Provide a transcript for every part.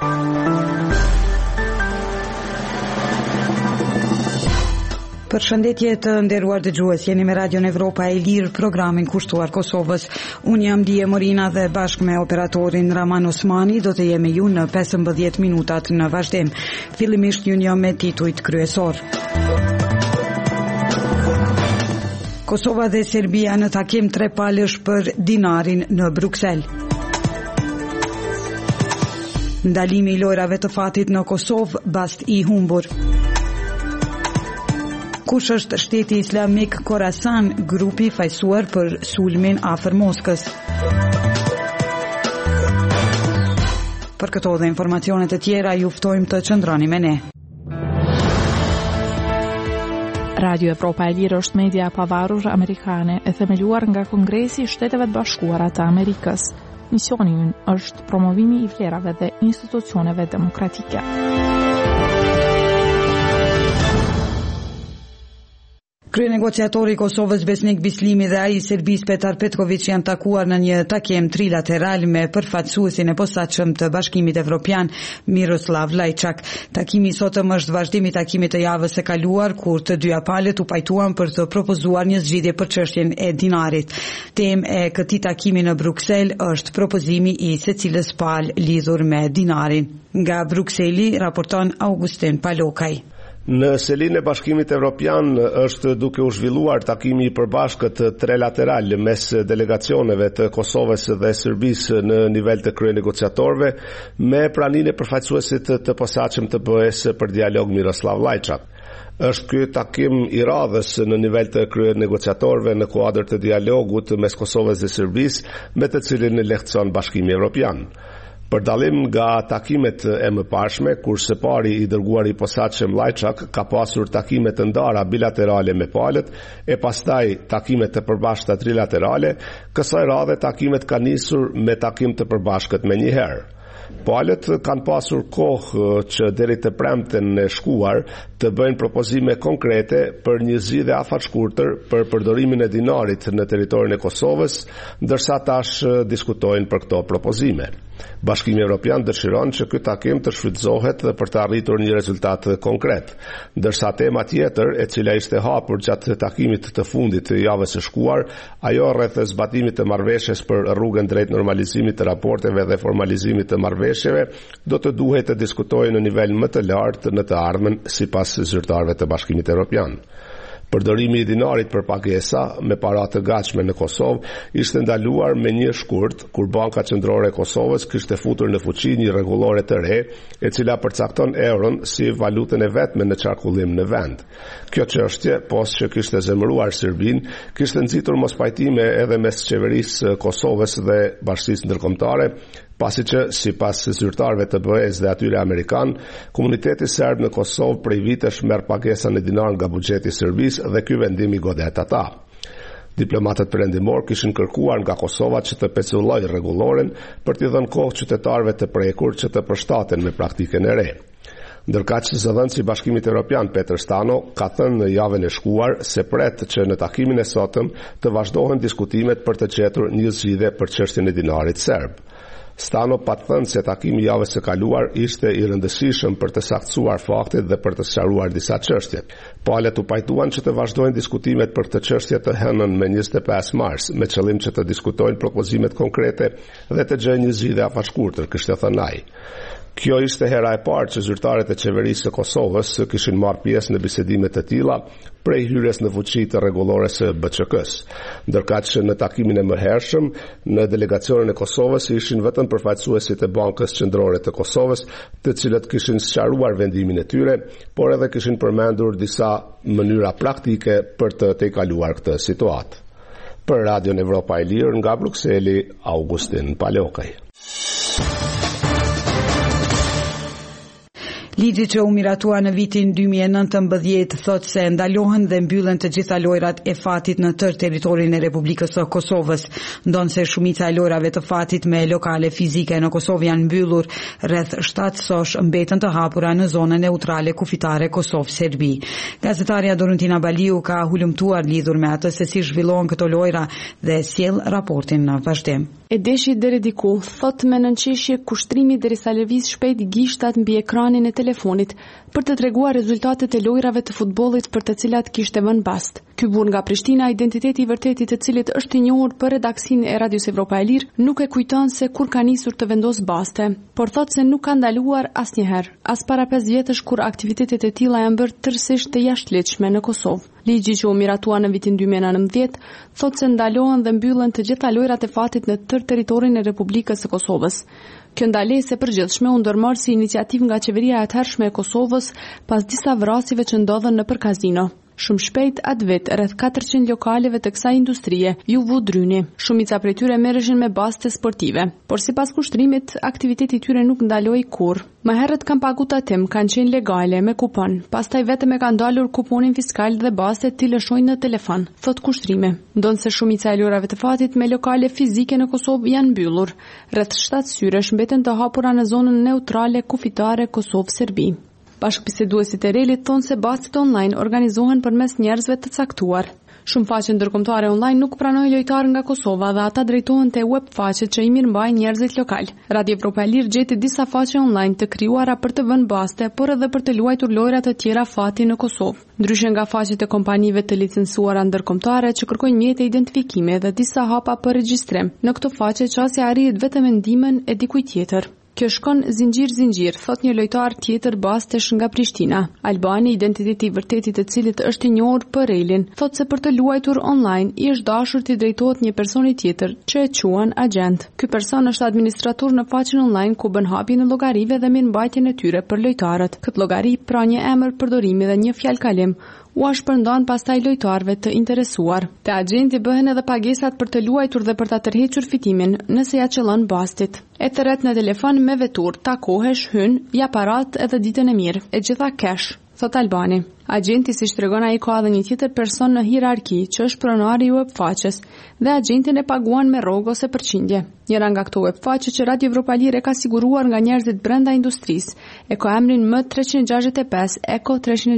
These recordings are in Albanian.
Përshëndetje të nderuar dëgjues, jeni me Radion Evropa e Lirë, programin kushtuar Kosovës. Unë jam Dije Morina dhe bashkë me operatorin Raman Osmani do të jemi ju në 15 minutat në vazhdim. Fillimisht ju një me titujt kryesor. Kosova dhe Serbia në takim 3 palësh për dinarin në Bruksel. Ndalimi I lojrave të fatit në Kosovë, bast I humbur. Kush është shteti islamik Khorasan, grupi fajsuar për sulmin afër Moskës. Për këto dhe informacionet e tjera ju ftojmë të qëndroni me ne. Radio Evropa e Lirë është media pavarur amerikane e themeluar nga Kongresi I Shteteve të Bashkuara të Amerikës. Misioni ynë është promovimi I vlerave dhe institucioneve demokratike. Kryenegociatori I Kosovës Besnik Bislimi dhe ai I Serbisë Petar Petković janë takuar në një takim trilateral me përfaqësuesin e posaçëm të Bashkimit Evropian Miroslav Lajçak. Takimi I sotëm është vazhdim I takimit të javës së kaluar kur të dyja palët u pajtuan për të propozuar një zgjidhje për çështjen e dinarit. Temë e këtij takimi në Bruksel është propozimi I secilës palë lidhur me dinarin. Nga Brukseli raporton Augustin Palokaj. Në selinë e Bashkimit Evropian është duke u zhvilluar takimi I përbashkët trilateral mes delegacioneve të Kosovës dhe Serbisë në nivel të kryenegociatorëve me praninë e përfaqësuesit të posaçëm të BE-s për dialog Miroslav Lajçak. Është ky takim I radhës në nivel të kryenegociatorëve në kuadër të dialogut mes Kosovës dhe Serbisë me të cilin lehtëson Bashkimi Evropian. Për dallim nga takimet e mëparshme, kur së pari I dërguari I posaçëm Lajçak ka pasur takime të ndara bilaterale me palët e pastaj takime të përbashkëta trilaterale, kësaj radhe takimet kanë nisur me takim të përbashkët menjëherë. Palët kanë pasur kohë që deri të premten e shkuar të bëjnë propozime konkrete për një zgjidhje afatshkurtër për përdorimin e dinarit në territorin e Kosovës, ndërsa tash diskutojnë për këto propozime. Bashkimi Evropian dëshiron që ky takim të shfrytëzohet për të arritur një rezultat konkret, ndërsa tema tjetër e cila ishte hapur gjatë takimit të fundit të javës së shkuar, ajo rreth zbatimit të marrëveshjes për rrugën drejt normalizimit të raporteve dhe formalizimit të marrëveshjeve, do të duhet të diskutojë në nivel më të lartë në të ardhmen sipas zyrtarëve të Bashkimit Evropian. Përdorimi I dinarit për pagesa me para të gatshme në Kosovë ishte ndaluar me një shkurt kur Banka Qendrore e Kosovës kishte futur në fuqi një rregullore të re e cila përcakton euron si valutën e vetme në qarkullim në vend. Kjo çështje, pas që kishte zemëruar Serbinë, kishte nxitur mospajtime edhe mes qeverisë Kosovës dhe Bashkisë Ndërkombëtare, pasi që sipas zyrtarëve të BE-s dhe atyre amerikan, komuniteti serb në Kosovë prej vitesh merr pagesa në dinar nga buxheti I Serbisë dhe ky vendim I godet ata. Diplomatët perëndimor kishin kërkuar nga Kosova që të pecullojë rregulloren për t'i dhënë kohë qytetarëve të prekur që të përshtaten me praktikën e re. Ndërkaq zëdhënësi I Bashkimit Evropian Petër Stano ka thënë në javën e shkuar se pret që në takimin e sotëm të vazhdohen diskutimet për të gjetur një zgjidhje për çështjen e dinarit serb. Stano pa thënë se takimi I javës së kaluar ishte I rëndësishëm për të saktësuar faktet dhe për të sqaruar disa çështje. Palët u pajtuan që të vazhdojnë diskutimet për këtë çështje të hënën me 25 mars, me qëllim që të diskutojnë propozimet konkrete dhe të gjejnë një zgjidhje afatshkurtër, kishte thënë ai. Kjo ishte hera e parë që zyrtarët e qeverisë së Kosovës kishin marrë pjesë në bisedime të tilla prej hyrjes në fuqi të rregullores së BÇK-s. Ndërkaq që në takimin e mëhershëm në delegacionin e Kosovës ishin vetëm përfaqësuesit e Bankës Qendrore të Kosovës, të cilët kishin sqaruar vendimin e tyre, por edhe kishin përmendur disa mënyra praktike për të tejkaluar këtë situatë. Për Radion Evropa e Lirë nga Brukseli, Augustin Palokaj. Ligji që u miratua në vitin 2019 thotë se ndalohen dhe mbyllen të gjitha lojrat e fatit në tërë territorin e Republikës së Kosovës, ndonse shumica e lojrave të fatit me lokale fizike në Kosovë janë mbyllur, rreth 7 sosh mbeten të hapura në zonën neutrale kufitare Kosovë-Serbi. Gazetarja Dorontina Baliu ka hulumtuar lidhur me atë se si zhvillohen këto lojra dhe sjell raportin në vazhdim. E deshi deri diku, thot me nënqeshje kushtrimi derisa lëviz shpejt gishtat mbi ekranin e telefonit për të treguar rezultatet e lojrave të futbollit për të cilat kishte vënë bast. Ky burr nga Prishtina, identiteti i vërtetit të cilit është i njohur për redaksinë e Radios Evropa e Lirë, nuk e kujton se kur ka nisur të vendos baste, por thot se nuk ka ndaluar asnjëherë, as para 5 vjetësh kur aktivitetet e tilla janë bërë tërësisht të jashtëligjshme në Kosovë. Ligji që u miratua në vitin 2019 thot se ndalohen dhe mbyllen të gjitha lojrat e fatit në tërë territorin e Republikës së Kosovës. Kjo ndalesë e përgjithshme u ndërmarr si iniciativë nga qeveria e atëhershme e Kosovës pas disa vrasjeve që ndodhen nëpër kazino. Shumë shpejt atë vit, rreth 400 lokaleve të kësaj industrie ju vu dryni. Shumica prej tyre merreshin me baste sportive, por sipas kushtrimit, aktiviteti i tyre nuk ndaloi kurrë. Më herët kanë pagu tatim, kanë qenë legale me kupon, pastaj vetëm e kanë dalur kuponin fiskal dhe bastet t'i lëshojnë në telefon, thot kushtrimi. Ndonse shumica e lojrave të fatit me lokale fizike në Kosovë janë mbyllur, rreth 7 syresh mbeten të hapura në zonën neutrale kufitare Kosovë-Serbi. Bashkëbiseduesit e relit thonë se bastet online organizohen përmes njerëzve të caktuar. Shumë faqe ndërkombëtare online nuk pranojnë lojtarë nga Kosova dhe ata drejtohen te web faqet që i mirëmbajnë njerëzit lokal. Radio Evropa e Lirë gjeti disa faqe online të krijuara për të vënë baste, por edhe për të luajtur lojra të tjera fati në Kosovë. Ndryshe nga faqet e kompanive të licencuara ndërkombëtare që kërkojnë mjete identifikimi dhe disa hapa për regjistrim, në këto faqe çësia arrihet vetëm me ndihmën e dikujt tjetër. Kjo shkon zinxhir, thot një lojtar tjetër bastesh nga Prishtina. Albani, identiteti i vërtetit të cilit është i njohur për relin, thot se për të luajtur online i është dashur t'i drejtohet një personi tjetër që e quhen agent. Ky person është administrator në faqen online ku bën hapjen e llogarive dhe mirëmbajtjen e tyre për lojtarët. Këtë llogari pra një emër përdorimi dhe një fjalë kalim u shpërndan pastaj lojtarëve të interesuar. Te agenti bëhen edhe pagesat për të luajtur dhe për ta tërhequr fitimin nëse ja qëllon bastit. E tërret në telefon me veturë, takohesh, hyn, ja parat edhe ditën e mirë, e gjitha cash, thot Albani. Agenti, si shtregon ai, ka edhe një tjetër person në hierarki që është pronari i webfaqes dhe agentin e paguan me rrogë ose përqindje. Njëra nga këto webfaqe që Radio Evropa e Lirë ka siguruar nga njerëzit brenda industrisë e ka emrin M365 Eko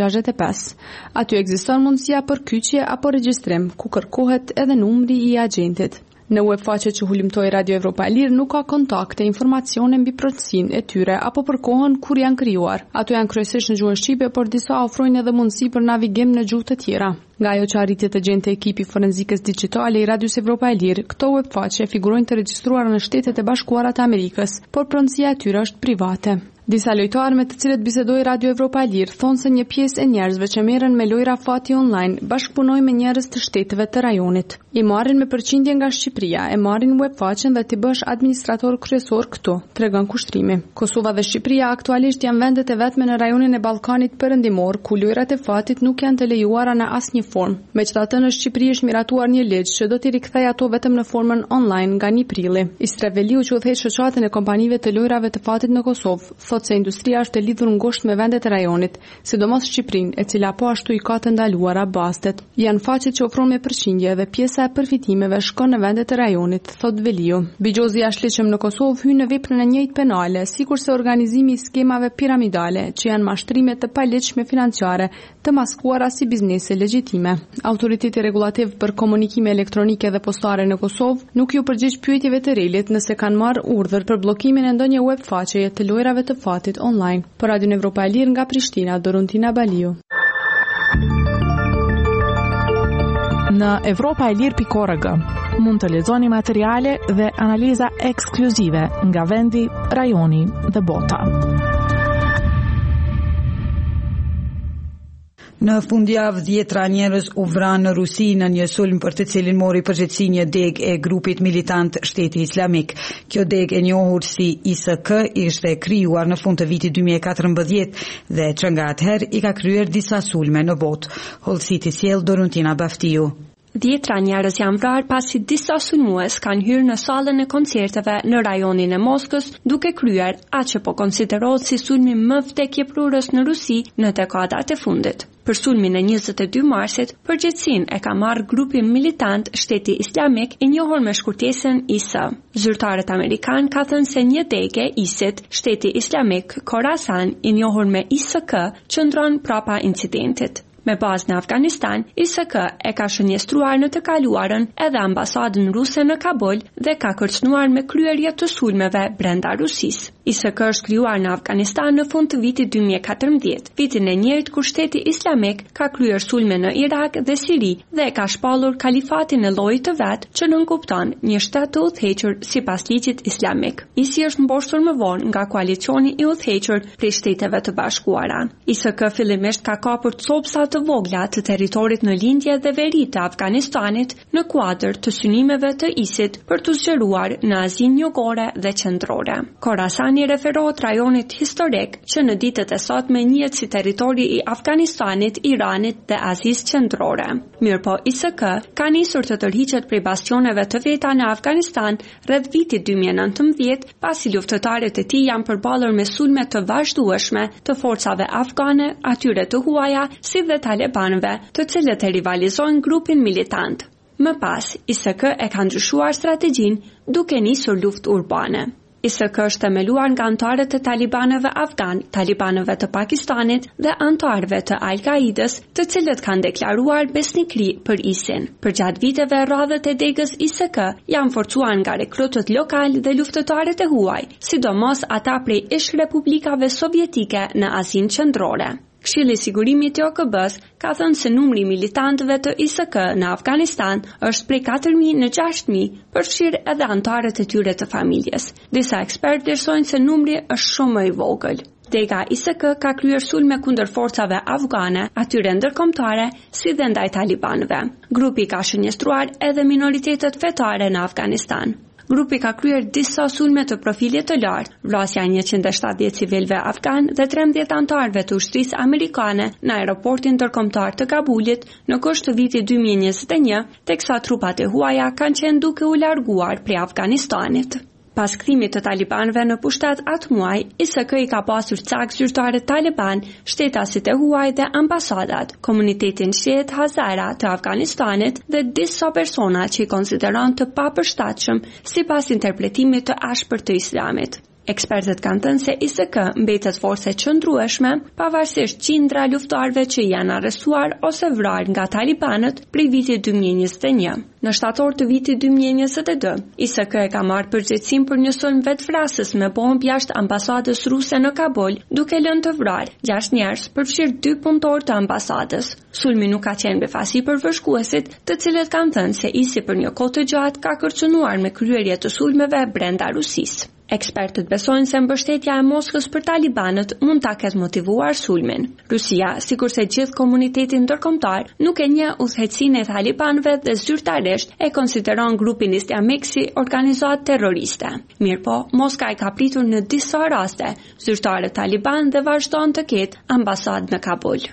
365. Aty ekziston mundësia për kyçje apo regjistrim, ku kërkohet edhe numri i agentit. Në webfaqe që hulumtoi Radio Evropa e Lirë nuk ka kontakte, informacione mbi procesinë e tyre apo për kohën kur janë krijuar. Ato janë kryesisht në gjuhën shqipe, por disa ofrojnë edhe mundësi për navigim në gjuhë të tjera. Nga ajo që arritet të gjente ekipi forenzikës digjitale i Radios Evropa e Lirë, këto webfaqe figurojnë të regjistruara në Shtetet e Bashkuara të Amerikës, por pronësia e tyre është private. Disa lojtarë me të cilët bisedoi Radio Evropa e Lirë thonë se një pjesë e njerëzve që merren me lojra fati online bashkëpunojnë me njerëz të shteteve të rajonit. I marrin me përqindje nga Shqipëria, e marrin webfaqen dhe ti bësh administrator kryesor këtu, tregon kushtrimi. Kosova dhe Shqipëria aktualisht janë vendet e vetme në rajonin e Ballkanit Perëndimor ku lojrat e fatit nuk janë të lejuara në asnjë formë. Megjithatë, në Shqipëri është miratuar një ligj që do t'i rikthejë ato vetëm në formën online nga 1 prilli. Istreveliu që udhëheq shoqatën e kompanive të lojrave të fatit në Kosovë, se industria është e lidhur ngushtë me vendet e rajonit, sidomos Shqipërinë, e cila po ashtu i ka të ndaluara bastet. Janë faqet që ofron me përqindje dhe pjesa e përfitimeve shkon në vendet e rajonit, thot Veliu. Bigjozi i jashtëligjshëm në Kosovë hyn në veprën e njëjtë penale, sikurse organizimi i skemave piramidale, që janë mashtrime të palegjshme financiare, të maskuara si biznese legjitime. Autoriteti rregullativ për komunikime elektronike dhe postare në Kosovë nuk ju përgjigj pyetjeve të relit nëse kanë marrë urdhër për bllokimin e ndonjë webfaqeje të lojrave të fatit online. Për Radio Evropa e Lirë nga Prishtina, Dorontina Baliu. Në evropaelir.org mund të lexoni materiale dhe analiza ekskluzive nga vendi, rajoni dhe bota. Në fundjavë 10 njerëz u vranë në Rusi në një sulm për të cilin mori përgjegjësi një deg e grupit militant Shteti Islamik. Kjo deg e njohur si ISK ishte krijuar në fund të vitit 2014 dhe që nga atëherë i ka kryer disa sulme në botë. Hollësit i sjell Dorontina Baftiu. 10 njerëz janë vrarë pasi disa sulmues kanë hyrë në sallën e koncerteve në rajonin e Moskës duke kryer atë që po konsiderohet si sulmi më vdekjeprurës në Rusi në dekadat e fundit. Për sulmin e 22 marsit, përgjegjësinë e ka marrë grupi militant Shteti Islamik i njohur me shkurtesën IS. Zyrtarët amerikan ka thënë se një dege ISIT, Shteti Islamik Khorasan i njohur me ISK, qëndron prapa incidentit. Me bazë në Afganistan, ISK e ka shënjestruar në të kaluarën edhe ambasadën ruse në Kabul dhe ka kërcënuar me kryerje të sulmeve brenda Rusisë. ISK është krijuar në Afganistan në fund të vitit 2014, vitin e njëjtë kur Shteti Islamik ka kryer sulme në Irak dhe Siri dhe ka shpallur kalifatin e llojit të vet që nënkupton një shtet të udhëhequr sipas ligjit islamik. ISI është mboshtur më vonë nga koalicioni i udhëhequr prej Shteteve të Bashkuara. ISK fillimisht ka kapur copsa të vogla të territorit në lindje dhe veri të Afganistanit në kuadër të synimeve të ISIT për të zgjeruar në Azinë Jugore dhe Qendrore. Khorasani referohet rajonit historik që në ditët e sotme njihet si territori i Afganistanit, Iranit dhe Azisë Qendrore. Mirëpo ISK ka nisur të tërhiqet prej bastioneve të veta në Afganistan rreth vitit 2019 pasi luftëtarët e tij janë përballur me sulme të vazhdueshme të forcave afgane, atyre të huaja si dhe talibanëve, të cilët e rivalizojnë grupin militant. Më pas, ISK e ka ndryshuar strategjinë duke nisur luftë urbane. ISK është themeluar nga anëtarët e talibanëve afgan, talibanëve të Pakistanit dhe anëtarëve të Al-Qaidës, të cilët kanë deklaruar besnikëri për ISIN. Përgjatë viteve, radhët e degës ISK janë forcuar nga rekrutët lokal dhe luftëtarët e huaj, sidomos ata prej ish-republikave sovjetike në Azinë Qendrore. Këshilli i Sigurimit të OKB-s ka thënë se numri i militantëve të ISK në Afganistan është prej 4.000 në 6.000, përfshirë edhe anëtarët e tyre të familjes. Disa ekspertë vlerësojnë se numri është shumë më i vogël. Dega ISK ka kryer sulme kundër forcave afgane, atyre ndërkombëtare, si dhe ndaj talibanëve. Grupi ka shënjestruar edhe minoritetet fetare në Afganistan. Grupi ka kryer disa sulme të profilit të lartë, vrasja 170 civilëve afgan dhe 13 anëtarëve të ushtrisë amerikane në aeroportin ndërkombëtar të Kabulit në kusht të vitit 2021, teksa trupat e huaja kanë qenë duke u larguar prej Afganistanit. Pas kthimit të talibanëve në pushtet atë muaj, ISK i ka pasur cak zyrtarët taliban, shtetasit e huaj dhe ambasadat, komunitetin shiit Hazara të Afganistanit dhe disa persona që i konsideron të papërshtatshëm sipas interpretimit të ashpër të Islamit. Ekspertët kanë thënë se ISK mbetet force qëndrueshme, pavarësisht qindra luftarëve që janë arrestuar ose vrarë nga talibanët prej vitit 2021. Në shtator të vitit 2022, ISK e ka marrë përgjegjësinë për një sulm vetvrasës me bombë jashtë ambasadës ruse në Kabul, duke lënë të vrarë 6 njerëz, përfshirë 2 punëtorë të ambasadës. Sulmi nuk ka qenë befasi për vëshkuesit, të cilët kanë thënë se ISI për një kohë të gjatë ka kërcënuar me kryerje të sulmeve brenda Rusisë. Ekspertët besojnë se mbështetja e Moskës për talibanët mund ta ketë motivuar sulmin. Rusia, sikurse gjithë komuniteti ndërkombëtar, nuk e njeh udhëheqësinë e talibanëve dhe zyrtarisht e konsideron grupin islamik si organizatë terroriste. Mirëpo, Moska e ka pritur në disa raste zyrtarët taliban dhe vazhdon të ketë ambasadë në Kabul.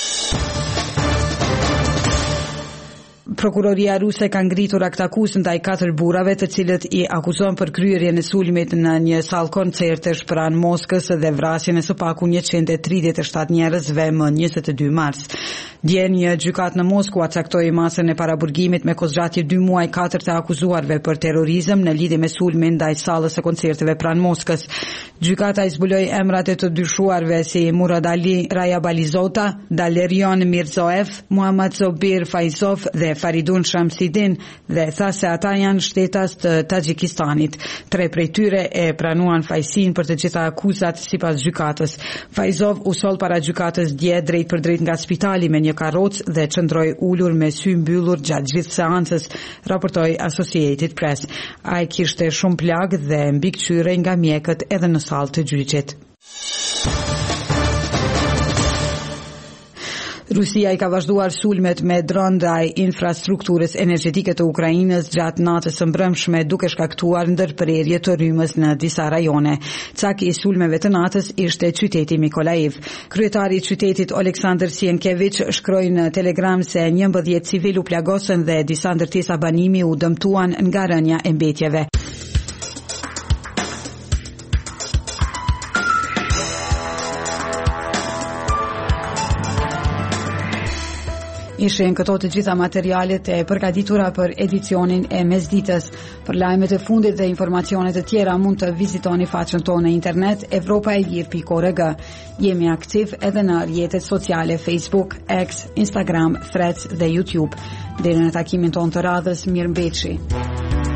Prokuroria ruse ka ngritur akt akuzë ndaj 4 burrave të cilët i akuzon për kryerjen e sulmit në një sallë koncertesh pranë Moskës dhe vrasjen e së paku 137 njerëzve më 22 mars. Dje një gjykat në Moskë caktoi masën e paraburgimit me kozgjatje 2 muaj 4 të akuzuarve për terrorizëm në lidhje me sulmin ndaj sallës së koncerteve pranë Moskës. Gjykata i zbuloi emrat e të dyshuarve si Murad Ali Rajabalizota, Dalerion Mirzoev, Muhammad Zobir Faizov dhe Faridun Shamsidin dhe tha se ata janë shtetas të Tajikistanit. 3 prej tyre e pranuan fajsin për të gjitha akuzat sipas gjykatës. Faizov u sol para gjykatës dje drejt për drejt nga spitali me një karrocë dhe qëndroi ulur me sy mbyllur gjatë gjithë seancës, raportoi Associated Press. Ai kishte shumë plagë dhe mbikëqyre nga mjekët edhe në sallë të gjyqit. Rusia I ka vazhduar sulmet me dron ndaj infrastrukturës energjetike të Ukrainës gjatë natës së mbrëmshme, duke shkaktuar ndërprerje të rrymës në disa rajone. Cak I sulmeve të natës ishte qyteti Mikolaiv. Kryetari I qytetit Oleksandr Sienkiewicz shkroi në Telegram se 11 civil u plagosën dhe disa ndërtesa banimi u dëmtuan nga rënja e mbetjeve. Ishin këto të gjitha materialet e përgatitura për edicionin e mesditës. Për lajmet e fundit dhe informacionet e tjera mund të vizitoni faqen tonë në internet evropaelir.org. Jemi aktiv edhe në rrjetet sociale Facebook, X, Instagram, Threads dhe YouTube. Deri në takimin tonë të radhës, mirëmbëjtje.